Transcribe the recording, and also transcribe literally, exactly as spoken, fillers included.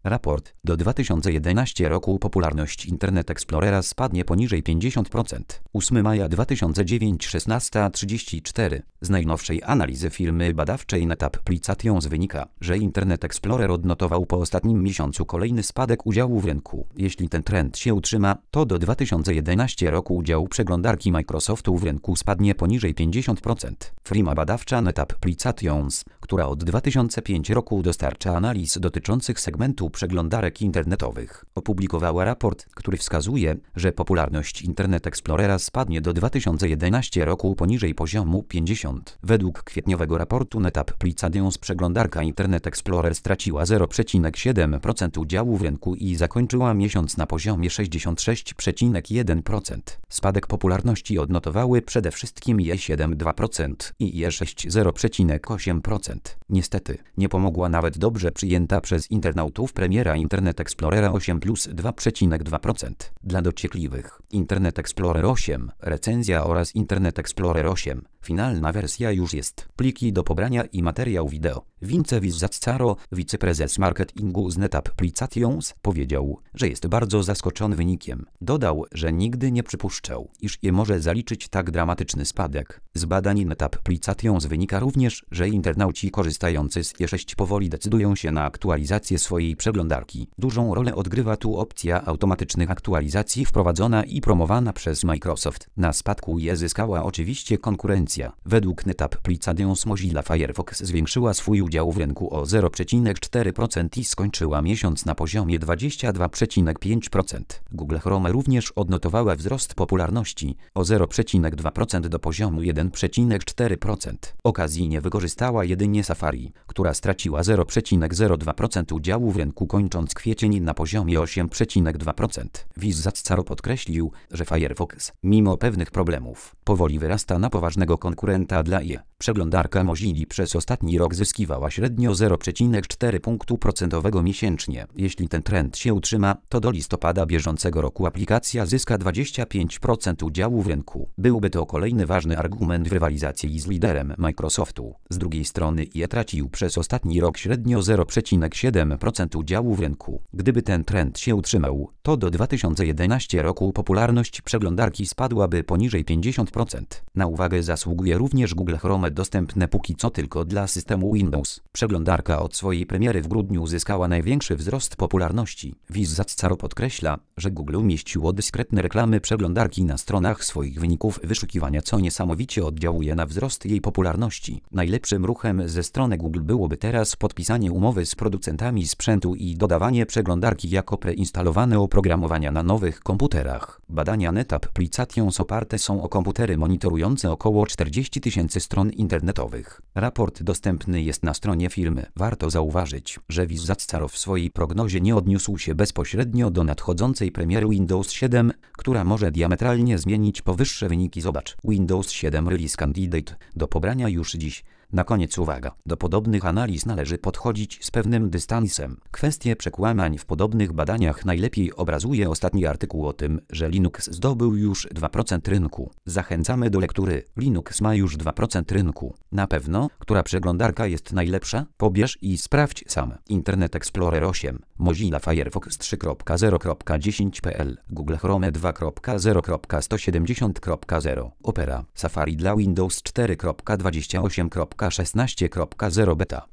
Raport. Do dwa tysiące jedenastego roku popularność Internet Explorera spadnie poniżej pięćdziesiąt procent. ósmego maja dwa tysiące dziewiątego szesnaście trzydzieści cztery. Z najnowszej analizy firmy badawczej NetApplicattions wynika, że Internet Explorer odnotował po ostatnim miesiącu kolejny spadek udziału w rynku. Jeśli ten trend się utrzyma, to do dwa tysiące jedenastego roku udział przeglądarki Microsoftu w rynku spadnie poniżej pięćdziesiąt procent. Firma badawcza NetApplicattions, która od dwa tysiące piątego roku dostarcza analiz dotyczących segmentu przeglądarek internetowych, opublikowała raport, który wskazuje, że popularność Internet Explorera spadnie do dwa tysiące jedenastego roku poniżej poziomu pięćdziesiąt. Według kwietniowego raportu NetApplicattions przeglądarka Internet Explorer straciła zero przecinek siedem procent udziału w rynku i zakończyła miesiąc na poziomie sześćdziesiąt sześć przecinek jeden procent. Spadek popularności odnotowały przede wszystkim I E siedem przecinek dwa procent i I E sześć zero przecinek osiem procent. Niestety, nie pomogła nawet dobrze przyjęta przez internautów premiera Internet Explorera osiem plus dwa przecinek dwa procent. Dla dociekliwych, Internet Explorer osiem, recenzja oraz Internet Explorer osiem, finalna wersja już jest. Pliki do pobrania i materiał wideo. Vince Vizzazzaro, wiceprezes marketingu z NetApplicattions, powiedział, że jest bardzo zaskoczony wynikiem. Dodał, że nigdy nie przypuszczał, iż je może zaliczyć tak dramatyczny spadek. Z badań NetApplicattions wynika również, że internauci korzystający z I E sześć powoli decydują się na aktualizację swojej przeglądarki. Dużą rolę odgrywa tu opcja automatycznych aktualizacji wprowadzona i promowana przez Microsoft. Na spadku I E zyskała oczywiście konkurencja. Według NetApplicattions Mozilla Firefox zwiększyła swój udział w rynku o zero przecinek cztery procent i skończyła miesiąc na poziomie dwadzieścia dwa przecinek pięć procent. Google Chrome również odnotowała wzrost popularności o zero przecinek dwa procent do poziomu jeden przecinek cztery procent. Okazji nie wykorzystała jedynie Safari, która straciła zero przecinek zero dwa procent udziału w rynku, kończąc kwiecień na poziomie osiem przecinek dwa procent. Vizzazzaro podkreślił, że Firefox, mimo pewnych problemów, powoli wyrasta na poważnego konkurenta dla I E. Przeglądarka Mozilli przez ostatni rok zyskiwała średnio zero przecinek cztery punktu procentowego miesięcznie. Jeśli ten trend się utrzyma, to do listopada bieżącego roku aplikacja zyska dwadzieścia pięć procent udziału w rynku. Byłby to kolejny ważny argument w rywalizacji z liderem Microsoftu. Z drugiej strony I E tracił przez ostatni rok średnio zero przecinek siedem procent udziału w rynku. Gdyby ten trend się utrzymał, to do dwa tysiące jedenastego roku popularność przeglądarki spadłaby poniżej pięćdziesiąt procent. Na uwagę zasługuje również Google Chrome, dostępne póki co tylko dla systemu Windows. Przeglądarka od swojej premiery w grudniu zyskała największy wzrost popularności. Vizzazzaro podkreśla, że Google umieściło dyskretne reklamy przeglądarki na stronach swoich wyników wyszukiwania, co niesamowicie oddziałuje na wzrost jej popularności. Najlepszym ruchem ze strony Google byłoby teraz podpisanie umowy z producentami sprzętu i dodawanie przeglądarki jako preinstalowane oprogramowania na nowych komputerach. Badania NetApplicattions oparte są o komputery monitorujące około czterdzieści tysięcy stron internetowych. Raport dostępny jest na stronie firmy. Warto zauważyć, że Vizzazzaro w swojej prognozie nie odniósł się bezpośrednio do nadchodzącej premiery Windows siedem, która może diametralnie zmienić powyższe wyniki. Zobacz Windows siedem Release Candidate do pobrania już dziś. Na koniec uwaga, do podobnych analiz należy podchodzić z pewnym dystansem. Kwestię przekłamań w podobnych badaniach najlepiej obrazuje ostatni artykuł o tym, że Linux zdobył już dwa procent rynku. Zachęcamy do lektury. Linux ma już dwa procent rynku. Na pewno, która przeglądarka jest najlepsza? Pobierz i sprawdź sam. Internet Explorer osiem, Mozilla Firefox trzy kropka zero kropka dziesięć kropka p l, Google Chrome dwa kropka zero kropka sto siedemdziesiąt kropka zero, Opera, Safari dla Windows cztery kropka dwadzieścia osiem kropka szesnaście kropka zero beta.